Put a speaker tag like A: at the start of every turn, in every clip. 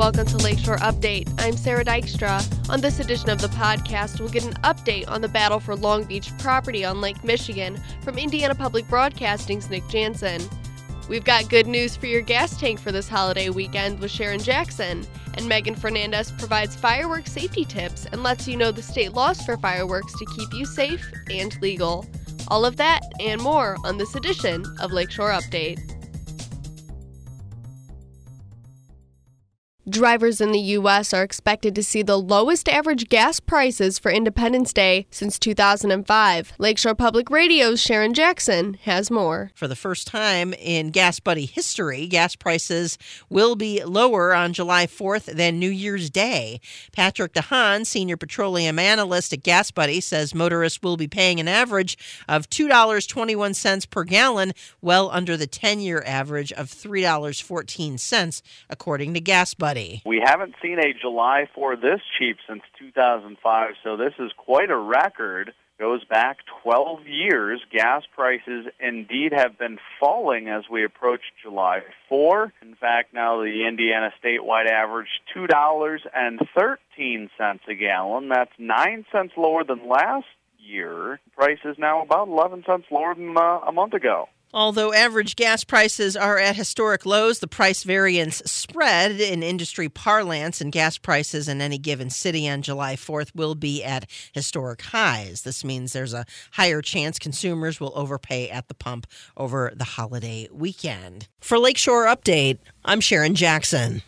A: Welcome to Lakeshore Update. I'm Sarah Dykstra. On this edition of the podcast, we'll get an update on the battle for Long Beach property on Lake Michigan from Indiana Public Broadcasting's Nick Jansen. We've got good news for your gas tank for this holiday weekend with Sharon Jackson. And Megan Fernandez provides fireworks safety tips and lets you know the state laws for fireworks to keep you safe and legal. All of that and more on this edition of Lakeshore Update. Drivers in the U.S. are expected to see the lowest average gas prices for Independence Day since 2005. Lakeshore Public Radio's Sharon Jackson has more.
B: For the first time in Gas Buddy history, gas prices will be lower on July 4th than New Year's Day. Patrick DeHaan, senior petroleum analyst at Gas Buddy, says motorists will be paying an average of $2.21 per gallon, well under the 10-year average of $3.14, according to Gas Buddy.
C: We haven't seen a July 4 this cheap since 2005, so this is quite a record. Goes back 12 years. Gas prices indeed have been falling as we approach July 4. In fact, now the Indiana statewide average $2.13 a gallon. That's 9 cents lower than last year. Price is now about 11 cents lower than a month ago.
B: Although average gas prices are at historic lows, the price variance spread in industry parlance and gas prices in any given city on July 4th will be at historic highs. This means there's a higher chance consumers will overpay at the pump over the holiday weekend. For Lakeshore Update, I'm Sharon Jackson.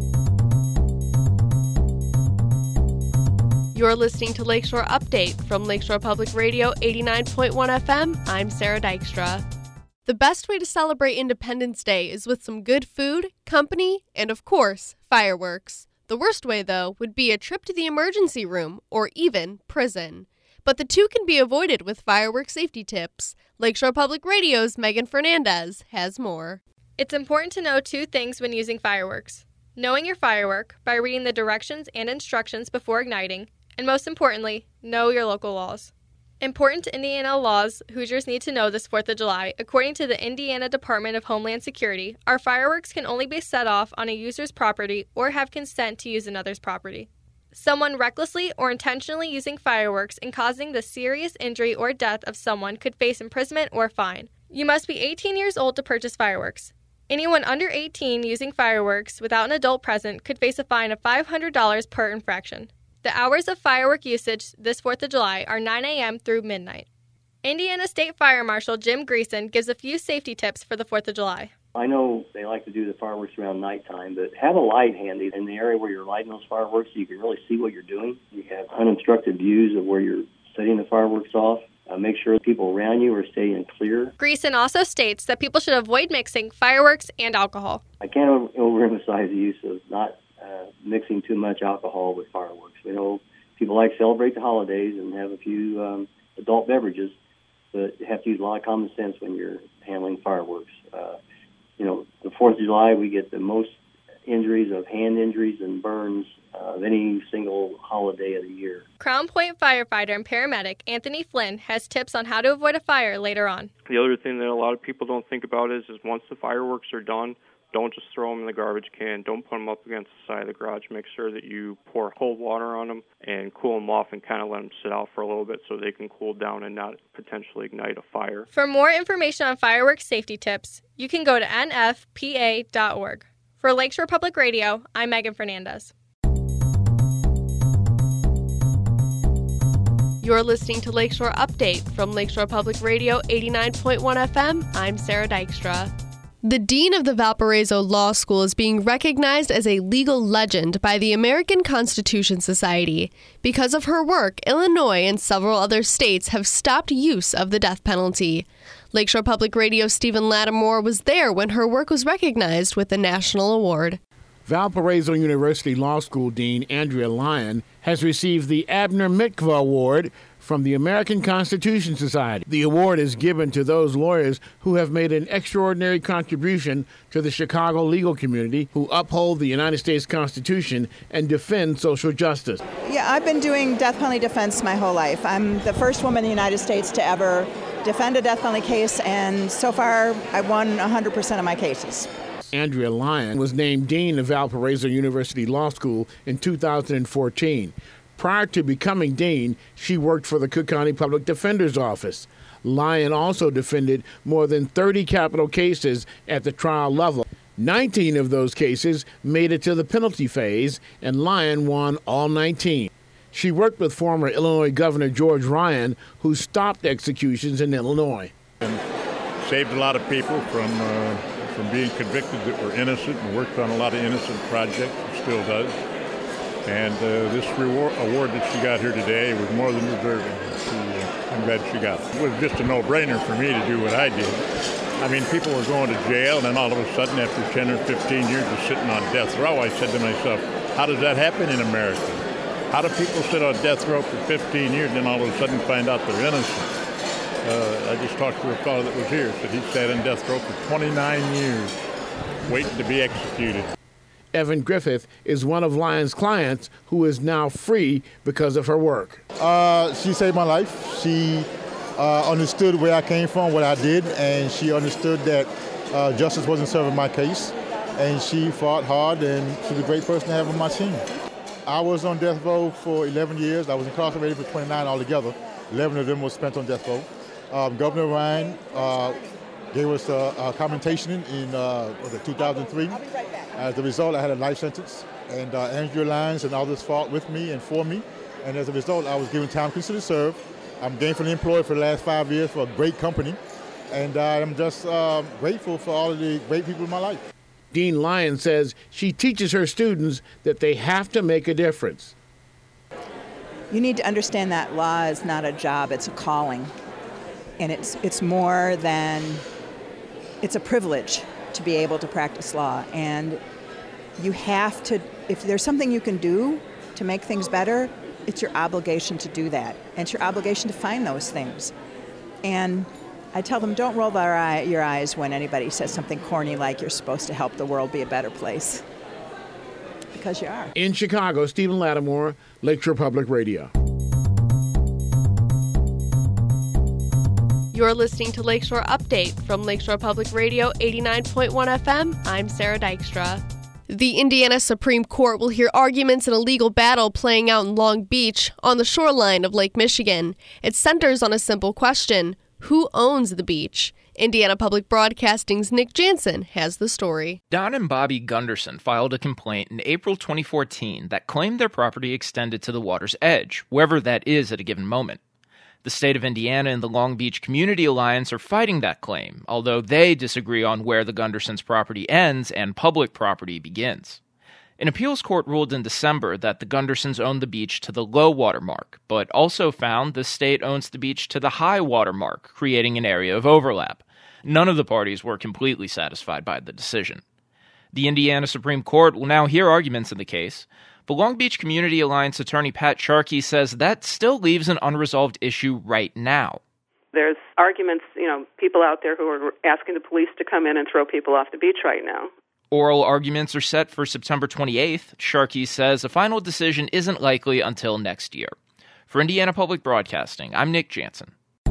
A: You're listening to Lakeshore Update from Lakeshore Public Radio 89.1 FM. I'm Sarah Dykstra. The best way to celebrate Independence Day is with some good food, company, and of course, fireworks. The worst way, though, would be a trip to the emergency room or even prison. But the two can be avoided with fireworks safety tips. Lakeshore Public Radio's Megan Fernandez has more.
D: It's important to know two things when using fireworks. Knowing your firework by reading the directions and instructions before igniting, and most importantly, know your local laws. Important Indiana laws Hoosiers need to know this 4th of July. According to the Indiana Department of Homeland Security, our fireworks can only be set off on a user's property or have consent to use another's property. Someone recklessly or intentionally using fireworks and causing the serious injury or death of someone could face imprisonment or fine. You must be 18 years old to purchase fireworks. Anyone under 18 using fireworks without an adult present could face a fine of $500 per infraction. The hours of firework usage this 4th of July are 9 a.m. through midnight. Indiana State Fire Marshal Jim Greason gives a few safety tips for the 4th of July.
E: I know they like to do the fireworks around nighttime, but have a light handy in the area where you're lighting those fireworks so you can really see what you're doing. You have uninstructed views of where you're setting the fireworks off. Make sure people around you are staying clear.
D: Greason also states that people should avoid mixing fireworks and alcohol.
E: I can't overemphasize the use of not mixing too much alcohol with fireworks. We know people like to celebrate the holidays and have a few adult beverages, but you have to use a lot of common sense when you're handling fireworks. The 4th of July, we get the most injuries of hand injuries and burns of any single holiday of the year.
D: Crown Point firefighter and paramedic Anthony Flynn has tips on how to avoid a fire later on.
F: The other thing that a lot of people don't think about is once the fireworks are done, don't just throw them in the garbage can. Don't put them up against the side of the garage. Make sure that you pour cold water on them and cool them off and kind of let them sit out for a little bit so they can cool down and not potentially ignite a fire.
D: For more information on fireworks safety tips, you can go to nfpa.org. For Lakeshore Public Radio, I'm Megan Fernandez.
A: You're listening to Lakeshore Update from Lakeshore Public Radio 89.1 FM. I'm Sarah Dykstra. The dean of the Valparaiso Law School is being recognized as a legal legend by the American Constitution Society. Because of her work, Illinois and several other states have stopped use of the death penalty. Lakeshore Public Radio's Stephen Lattimore was there when her work was recognized with the national award.
G: Valparaiso University Law School Dean Andrea Lyon has received the Abner Mitkva Award from the American Constitution Society. The award is given to those lawyers who have made an extraordinary contribution to the Chicago legal community, who uphold the United States Constitution and defend social justice.
H: Yeah, I've been doing death penalty defense my whole life. I'm the first woman in the United States to ever defend a death penalty case, and so far I've won 100% of my cases.
G: Andrea Lyon was named Dean of Valparaiso University Law School in 2014. Prior to becoming dean, she worked for the Cook County Public Defender's Office. Lyon also defended more than 30 capital cases at the trial level. 19 of those cases made it to the penalty phase, and Lyon won all 19. She worked with former Illinois Governor George Ryan, who stopped executions in Illinois.
I: And saved a lot of people from being convicted that were innocent, and worked on a lot of innocent projects, still does. And this award that she got here today was more than deserving. I'm glad she got it. It was just a no-brainer for me to do what I did. I mean, people were going to jail, and then all of a sudden, after 10 or 15 years of sitting on death row, I said to myself, how does that happen in America? How do people sit on death row for 15 years and then all of a sudden find out they're innocent? I just talked to a fellow that was here, said he sat in death row for 29 years, waiting to be executed.
G: Evan Griffith is one of Lyon's clients who is now free because of her work.
J: She saved my life. She understood where I came from, what I did, and she understood that justice wasn't serving my case. And she fought hard, and she's a great person to have on my team. I was on death row for 11 years. I was incarcerated for 29 altogether. 11 of them was spent on death row. Governor Ryan gave us a commendation in 2003. As a result, I had a life sentence, and Andrea Lyons and others fought with me and for me. And as a result, I was given time to consider serve. I'm gainfully employed for the last 5 years for a great company, and I'm just grateful for all of the great people in my life.
G: Dean Lyon says she teaches her students that they have to make a difference.
H: You need to understand that law is not a job, it's a calling. And it's more than, it's a privilege to be able to practice law. And you have to, if there's something you can do to make things better, it's your obligation to do that. And it's your obligation to find those things. And I tell them, don't roll your eyes when anybody says something corny like you're supposed to help the world be a better place. Because you are.
G: In Chicago, Stephen Lattimore, Lakeshore Public Radio.
A: You're listening to Lakeshore Update from Lakeshore Public Radio 89.1 FM. I'm Sarah Dykstra. The Indiana Supreme Court will hear arguments in a legal battle playing out in Long Beach on the shoreline of Lake Michigan. It centers on a simple question: who owns the beach? Indiana Public Broadcasting's Nick Jansen has the story.
K: Don and Bobby Gunderson filed a complaint in April 2014 that claimed their property extended to the water's edge, wherever that is at a given moment. The state of Indiana and the Long Beach Community Alliance are fighting that claim, although they disagree on where the Gundersons' property ends and public property begins. An appeals court ruled in December that the Gundersons own the beach to the low water mark, but also found the state owns the beach to the high water mark, creating an area of overlap. None of the parties were completely satisfied by the decision. The Indiana Supreme Court will now hear arguments in the case. The Long Beach Community Alliance attorney Pat Sharkey says that still leaves an unresolved issue right now.
L: There's arguments, people out there who are asking the police to come in and throw people off the beach right now.
K: Oral arguments are set for September 28th. Sharkey says a final decision isn't likely until next year. For Indiana Public Broadcasting, I'm Nick Jansen.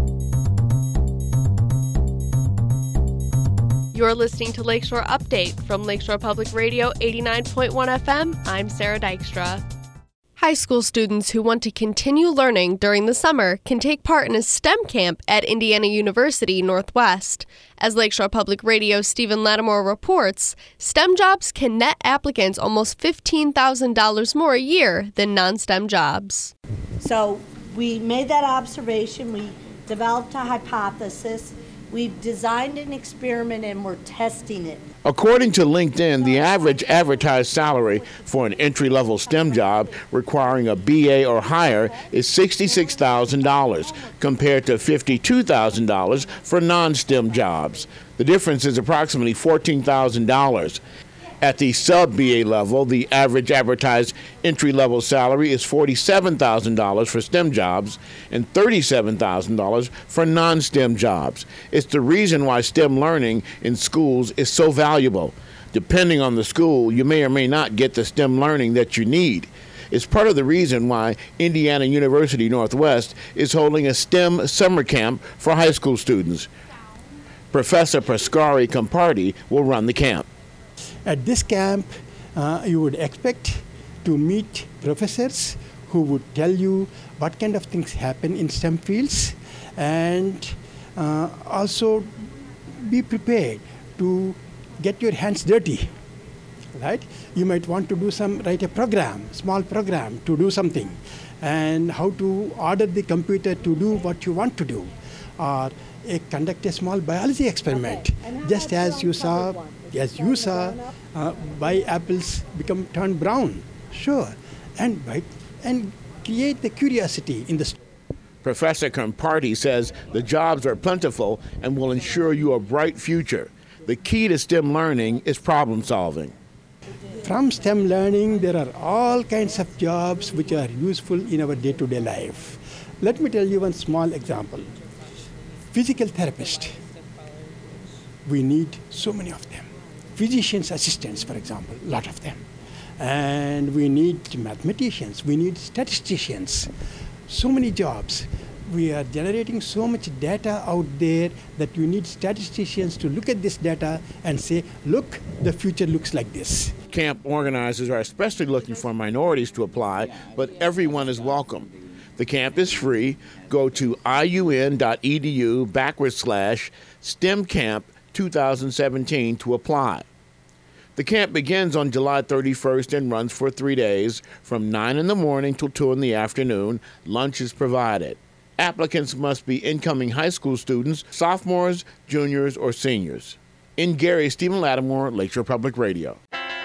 A: You're listening to Lakeshore Update from Lakeshore Public Radio 89.1 FM. I'm Sarah Dykstra. High school students who want to continue learning during the summer can take part in a STEM camp at Indiana University Northwest. As Lakeshore Public Radio's Stephen Lattimore reports, STEM jobs can net applicants almost $15,000 more a year than non-STEM jobs.
M: So we made that observation. We developed a hypothesis. We've designed an experiment and we're testing it.
G: According to LinkedIn, the average advertised salary for an entry-level STEM job requiring a BA or higher is $66,000 compared to $52,000 for non-STEM jobs. The difference is approximately $14,000. At the sub-BA level, the average advertised entry-level salary is $47,000 for STEM jobs and $37,000 for non-STEM jobs. It's the reason why STEM learning in schools is so valuable. Depending on the school, you may or may not get the STEM learning that you need. It's part of the reason why Indiana University Northwest is holding a STEM summer camp for high school students. Professor Pascari Comparti will run the camp.
N: At this camp, you would expect to meet professors who would tell you what kind of things happen in STEM fields, and also be prepared to get your hands dirty, right? You might want to write a program, small program to do something, and how to order the computer to do what you want to do, or conduct a small biology experiment, just as you saw why apples turn brown, sure, and create the curiosity in the.
G: Professor Comparti says the jobs are plentiful and will ensure you a bright future. The key to STEM learning is problem solving.
N: From STEM learning, there are all kinds of jobs which are useful in our day-to-day life. Let me tell you one small example. Physical therapist. We need so many of them. Physician's assistants, for example, a lot of them. And we need mathematicians, we need statisticians. So many jobs. We are generating so much data out there that you need statisticians to look at this data and say, look, the future looks like this.
G: Camp organizers are especially looking for minorities to apply, but everyone is welcome. The camp is free. Go to iun.edu/STEMcamp 2017 to apply. The camp begins on July 31st and runs for 3 days from 9 in the morning till 2 in the afternoon. Lunch is provided. Applicants must be incoming high school students, sophomores, juniors, or seniors. In Gary, Stephen Lattimore, Lakeshore Public Radio.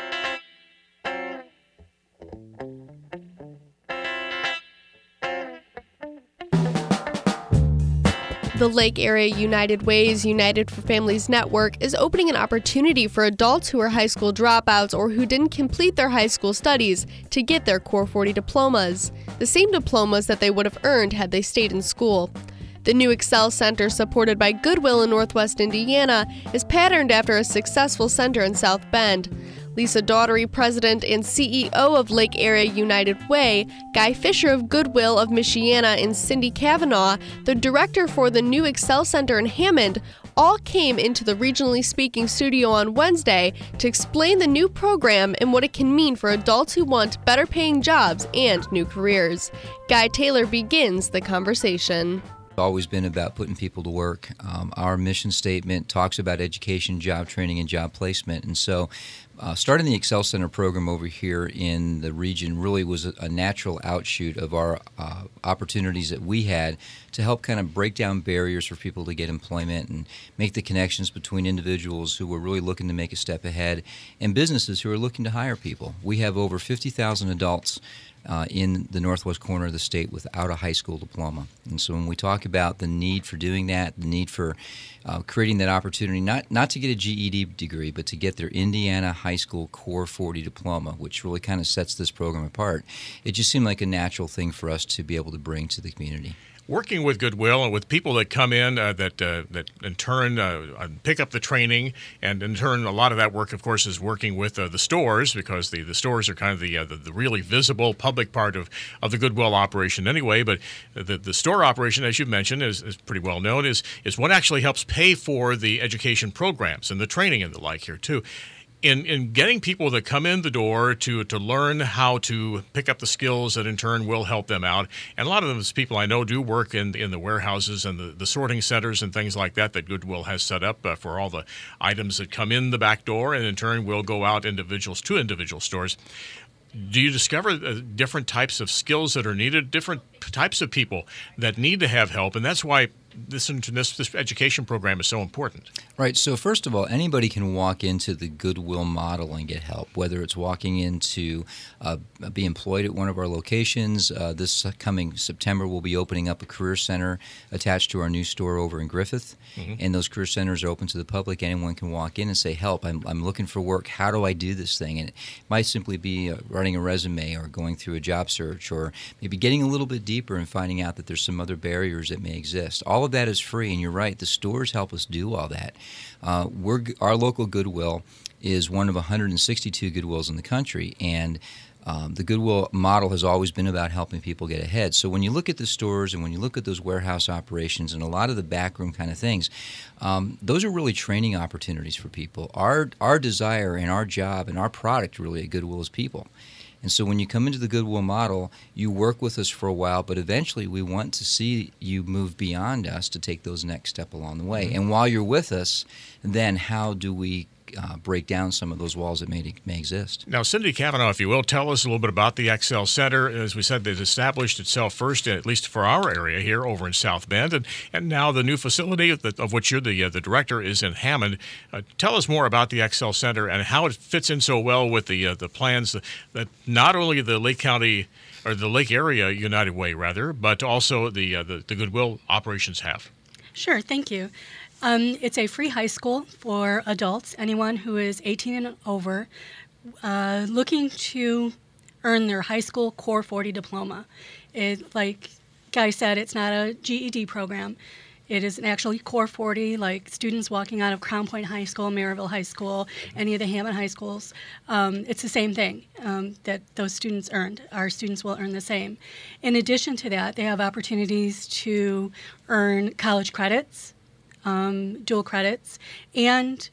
A: The Lake Area United Way's United for Families Network is opening an opportunity for adults who are high school dropouts or who didn't complete their high school studies to get their Core 40 diplomas, the same diplomas that they would have earned had they stayed in school. The new Excel Center, supported by Goodwill in Northwest Indiana, is patterned after a successful center in South Bend. Lisa Daughtery, president and CEO of Lake Area United Way, Guy Fisher of Goodwill of Michiana, and Cindy Kavanaugh, the director for the new Excel Center in Hammond, all came into the Regionally Speaking studio on Wednesday to explain the new program and what it can mean for adults who want better paying jobs and new careers. Guy Taylor begins the conversation.
O: Always been about putting people to work. Our mission statement talks about education, job training, and job placement. And so starting the Excel Center program over here in the region really was a natural outshoot of our opportunities that we had to help kind of break down barriers for people to get employment and make the connections between individuals who were really looking to make a step ahead and businesses who are looking to hire people. We have over 50,000 adults in the northwest corner of the state without a high school diploma. And so when we talk about the need for doing that, the need for creating that opportunity, not to get a GED degree, but to get their Indiana High School Core 40 diploma, which really kind of sets this program apart, it just seemed like a natural thing for us to be able to bring to the community.
P: Working with Goodwill and with people that come in that in turn pick up the training, and in turn a lot of that work, of course, is working with the stores, because the stores are kind of the really visible public part of the Goodwill operation anyway. But the store operation, as you mentioned, is pretty well known, is what actually helps pay for the education programs and the training and the like here too. In getting people that come in the door to learn how to pick up the skills that in turn will help them out. And a lot of those people I know do work in the warehouses and the sorting centers and things like that Goodwill has set up for all the items that come in the back door and in turn will go out to individual stores. Do you discover different types of skills that are needed, different types of people that need to have help? And that's why this education program is so important.
O: Right. So first of all, anybody can walk into the Goodwill model and get help, whether it's walking in to be employed at one of our locations. This coming September, we'll be opening up a career center attached to our new store over in Griffith. Mm-hmm. And those career centers are open to the public. Anyone can walk in and say, help, I'm looking for work. How do I do this thing? And it might simply be writing a resume or going through a job search or maybe getting a little bit deeper and finding out that there's some other barriers that may exist. All of that is free, and you're right, the stores help us do all that. Our local Goodwill is one of 162 Goodwills in the country, and The Goodwill model has always been about helping people get ahead. So when you look at the stores and when you look at those warehouse operations and a lot of the backroom kind of things, those are really training opportunities for people. Our desire and our job and our product really at Goodwill is people. And so when you come into the Goodwill model, you work with us for a while, but eventually we want to see you move beyond us to take those next step along the way. Mm-hmm. And while you're with us, then how do we break down some of those walls that may exist?
P: Now, Cindy Cavanaugh, if you will, tell us a little bit about the Excel Center. As we said, it established itself first, at least for our area here over in South Bend, and now the new facility of which you're the director is in Hammond. Tell us more about the Excel Center and how it fits in so well with the plans that not only the Lake County or the Lake Area United Way, rather, but also the Goodwill operations have.
Q: Sure, thank you. It's a free high school for adults, anyone who is 18 and over, looking to earn their high school Core 40 diploma. Like Guy said, it's not a GED program. It is an actually Core 40, like students walking out of Crown Point High School, Maryville High School, any of the Hammond high schools. It's the same thing that those students earned. Our students will earn the same. In addition to that, they have opportunities to earn college credits, dual credits, and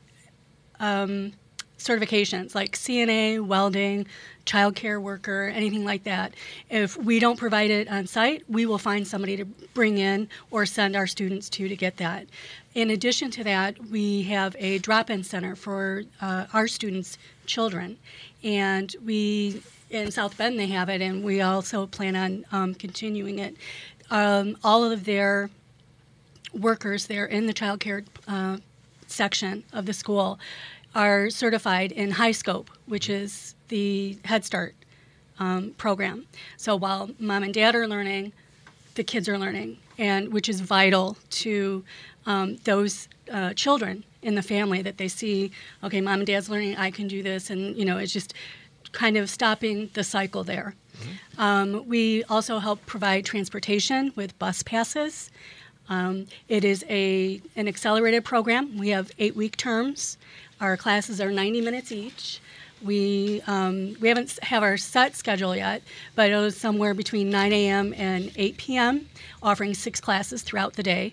Q: certifications like CNA, welding, child care worker, anything like that. If we don't provide it on site, we will find somebody to bring in or send our students to get that. In addition to that, we have a drop-in center for our students' children. And in South Bend they have it, and we also plan on continuing it. All of their workers there in the child care section of the school are certified in HighScope, which is the Head Start program. So while mom and dad are learning, the kids are learning, and which is vital to those children in the family, that they see, okay, mom and dad's learning, I can do this, and it's just kind of stopping the cycle there. Mm-hmm. We also help provide transportation with bus passes. It is an accelerated program. We have 8-week terms. Our classes are 90 minutes each. We haven't have our set schedule yet, but it was somewhere between 9 a.m. and 8 p.m., offering 6 classes throughout the day.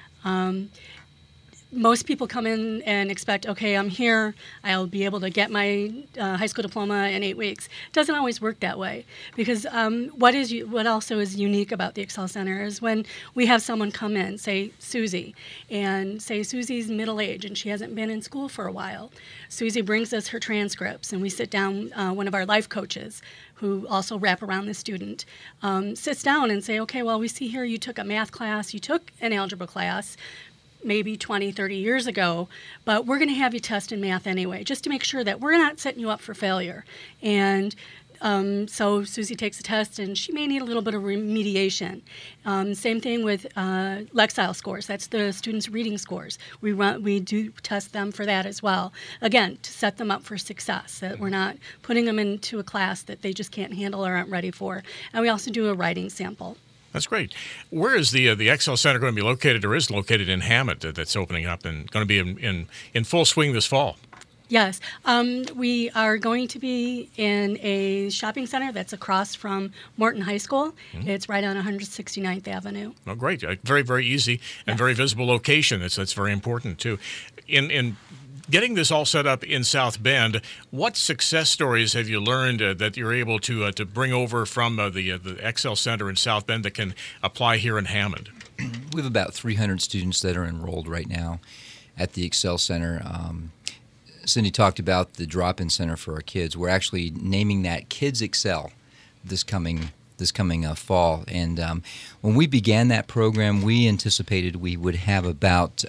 Q: Most people come in and expect, okay, I'm here, I'll be able to get my high school diploma in 8 weeks. It doesn't always work that way, because what also is unique about the Excel Center is when we have someone come in, say Susie, and say Susie's middle-aged and she hasn't been in school for a while. Susie brings us her transcripts, and we sit down, one of our life coaches, who also wrap around the student, sits down and say, okay, well, we see here you took a math class, you took an algebra class, maybe 20, 30 years ago, but we're going to have you test in math anyway, just to make sure that we're not setting you up for failure. And so Susie takes a test, and she may need a little bit of remediation. Same thing with Lexile scores. That's the students' reading scores. We do test them for that as well. Again, to set them up for success, that we're not putting them into a class that they just can't handle or aren't ready for. And we also do a writing sample.
P: That's great. Where is the Excel Center going to be located, or is located in Hammond, that's opening up and going to be in full swing this fall?
Q: Yes. We are going to be in a shopping center that's across from Morton High School. Mm-hmm. It's right on 169th Avenue.
P: Oh, great. Very, very easy and very visible location. That's very important, too. In getting this all set up in South Bend, what success stories have you learned that you're able to bring over from the Excel Center in South Bend that can apply here in Hammond?
O: We have about 300 students that are enrolled right now at the Excel Center. Cindy talked about the drop-in center for our kids. We're actually naming that Kids Excel this coming fall. And when we began that program, we anticipated we would have about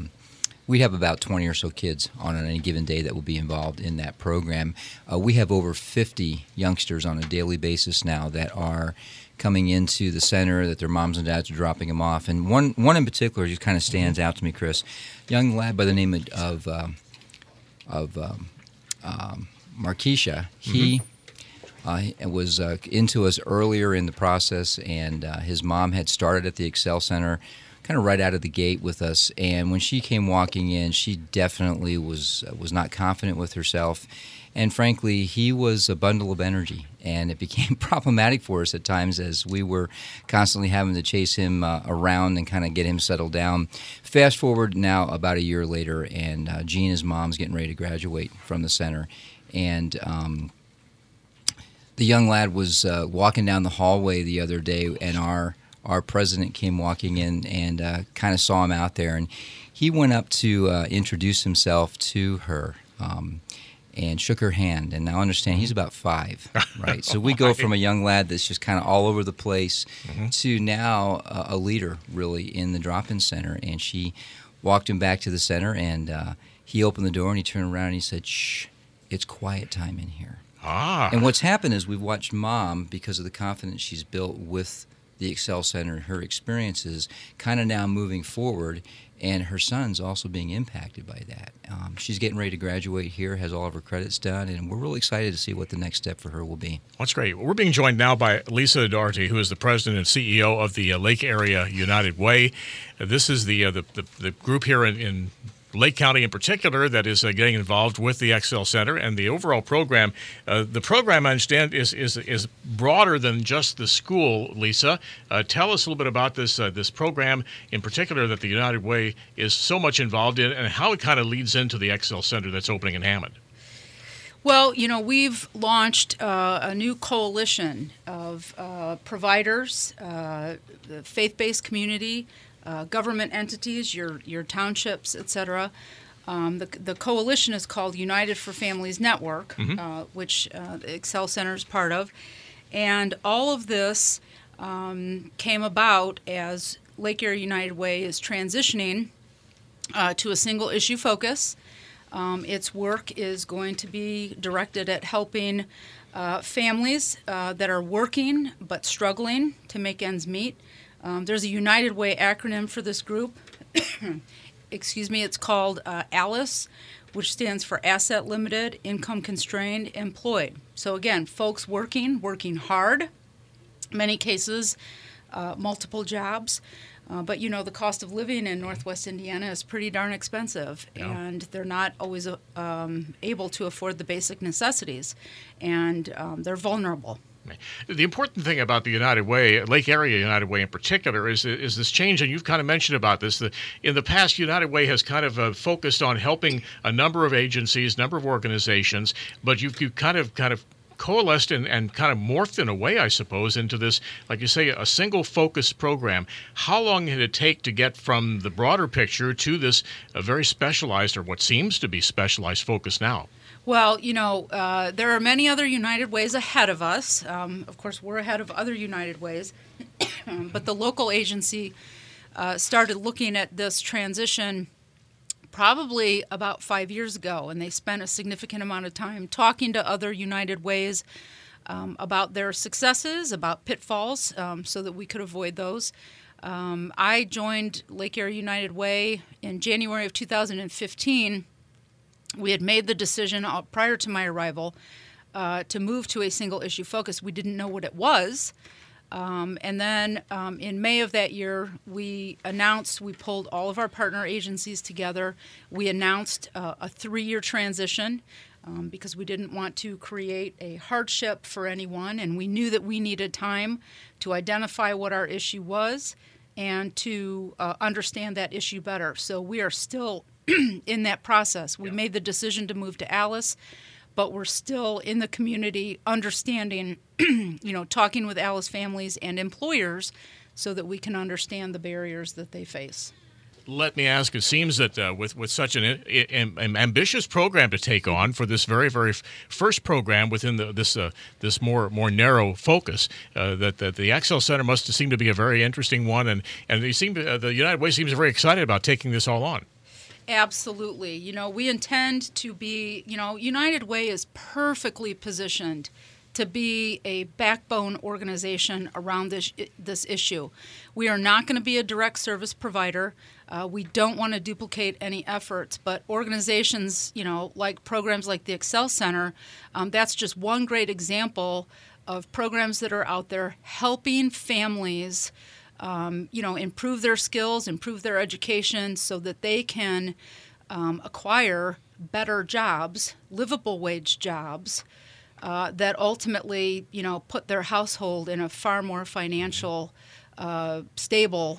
O: 20 or so kids on any given day that will be involved in that program. We have over 50 youngsters on a daily basis now that are coming into the center, that their moms and dads are dropping them off. And one in particular just kind of stands out to me, Chris. Young lad by the name of Markeisha. He was into us earlier in the process, and his mom had started at the Excel Center kind kind of right out of the gate with us. And when she came walking in, she definitely was not confident with herself. And frankly, he was a bundle of energy, and it became problematic for us at times as we were constantly having to chase him around and kind of get him settled down. Fast forward now about a year later, and Jean, his mom's getting ready to graduate from the center. And the young lad was walking down the hallway the other day, and our president came walking in and kind of saw him out there. And he went up to introduce himself to her. And shook her hand. And now understand, he's about 5, right? So we go from a young lad that's just kind of all over the place to now a leader, really, in the drop-in center. And she walked him back to the center, and he opened the door, and he turned around, and he said, "Shh, it's quiet time in here." And what's happened is we've watched Mom, because of the confidence she's built with the Excel Center and her experiences, kind of now moving forward, and her son's also being impacted by that. She's getting ready to graduate here, has all of her credits done, and we're really excited to see what the next step for her will be.
P: That's great. We're being joined now by Lisa Doherty, who is the president and CEO of the Lake Area United Way. This is the group here in Lake County in particular that is getting involved with the Excel Center and the overall program. The program, I understand, is broader than just the school. Lisa, tell us a little bit about this program in particular that the United Way is so much involved in, and how it kind of leads into the Excel Center that's opening in Hammond.
R: Well, we've launched a new coalition of providers, the faith-based community, government entities, your townships, etc. The coalition is called United for Families Network, which the Excel Center is part of. And all of this came about as Lake Area United Way is transitioning to a single issue focus. Its work is going to be directed at helping families that are working but struggling to make ends meet. There's a United Way acronym for this group. It's called ALICE, which stands for Asset Limited, Income Constrained, Employed. So again, folks working hard, many cases, multiple jobs. But the cost of living in Northwest Indiana is pretty darn expensive, and they're not always able to afford the basic necessities, and they're vulnerable.
P: The important thing about the United Way, Lake Area United Way in particular, is this change, and you've kind of mentioned about this. In the past, United Way has kind of focused on helping a number of agencies, number of organizations, but you've kind of coalesced and kind of morphed in a way, I suppose, into this, like you say, a single focus program. How long did it take to get from the broader picture to this very specialized, or what seems to be specialized, focus now?
R: Well, there are many other United Ways ahead of us. Of course, we're ahead of other United Ways. But the local agency started looking at this transition probably about 5 years ago, and they spent a significant amount of time talking to other United Ways about their successes, about pitfalls, so that we could avoid those. I joined Lake Area United Way in January of 2015. We had made the decision prior to my arrival to move to a single issue focus. We didn't know what it was. And then in May of that year, we pulled all of our partner agencies together. We announced a 3-year transition because we didn't want to create a hardship for anyone. And we knew that we needed time to identify what our issue was and to understand that issue better. So we are still in that process. We made the decision to move to ALICE, but we're still in the community understanding, talking with ALICE families and employers so that we can understand the barriers that they face.
P: Let me ask, it seems that with such an ambitious program to take on for this very, very first program within this more narrow focus, that the Excel Center must seem to be a very interesting one, and the United Way seems very excited about taking this all on.
R: Absolutely. We intend to be, United Way is perfectly positioned to be a backbone organization around this issue. We are not going to be a direct service provider. We don't want to duplicate any efforts, but organizations, like programs like the Excel Center, that's just one great example of programs that are out there helping families improve their skills, improve their education so that they can acquire better jobs, livable wage jobs, that ultimately, put their household in a far more financially stable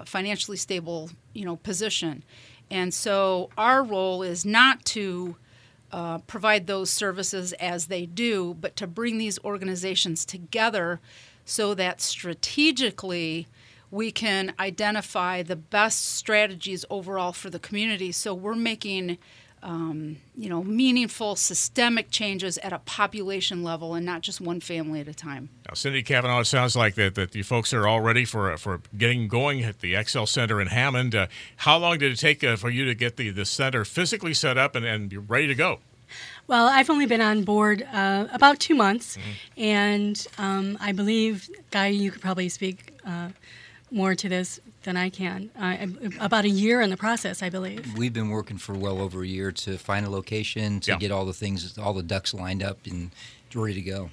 R: position. And so our role is not to provide those services as they do, but to bring these organizations together so that strategically we can identify the best strategies overall for the community. So we're making meaningful systemic changes at a population level and not just one family at a time.
P: Now, Cindy Cavanaugh, it sounds like that you folks are all ready for getting going at the Excel Center in Hammond. How long did it take for you to get the center physically set up and be ready to go?
Q: Well, I've only been on board about 2 months, and I believe, Guy, you could probably speak more to this than I can. About a year in the process, I believe.
O: We've been working for well over a year to find a location, to get all the ducks lined up and ready to go.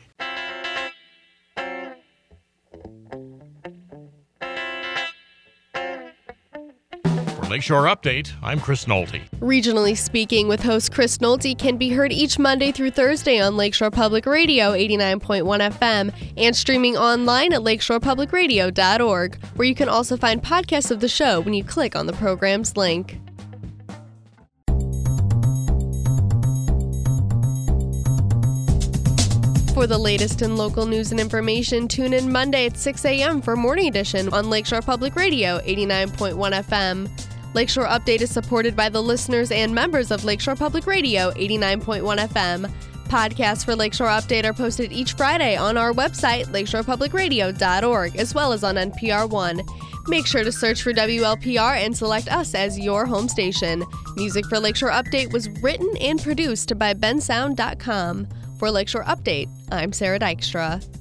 P: Lakeshore Update, I'm Chris Nolte.
A: Regionally Speaking with host Chris Nolte can be heard each Monday through Thursday on Lakeshore Public Radio 89.1 FM and streaming online at lakeshorepublicradio.org, where you can also find podcasts of the show when you click on the program's link. For the latest in local news and information, tune in Monday at 6 a.m. for Morning Edition on Lakeshore Public Radio 89.1 FM. Lakeshore Update is supported by the listeners and members of Lakeshore Public Radio 89.1 FM. Podcasts for Lakeshore Update are posted each Friday on our website, lakeshorepublicradio.org, as well as on NPR One. Make sure to search for WLPR and select us as your home station. Music for Lakeshore Update was written and produced by bensound.com. For Lakeshore Update, I'm Sarah Dykstra.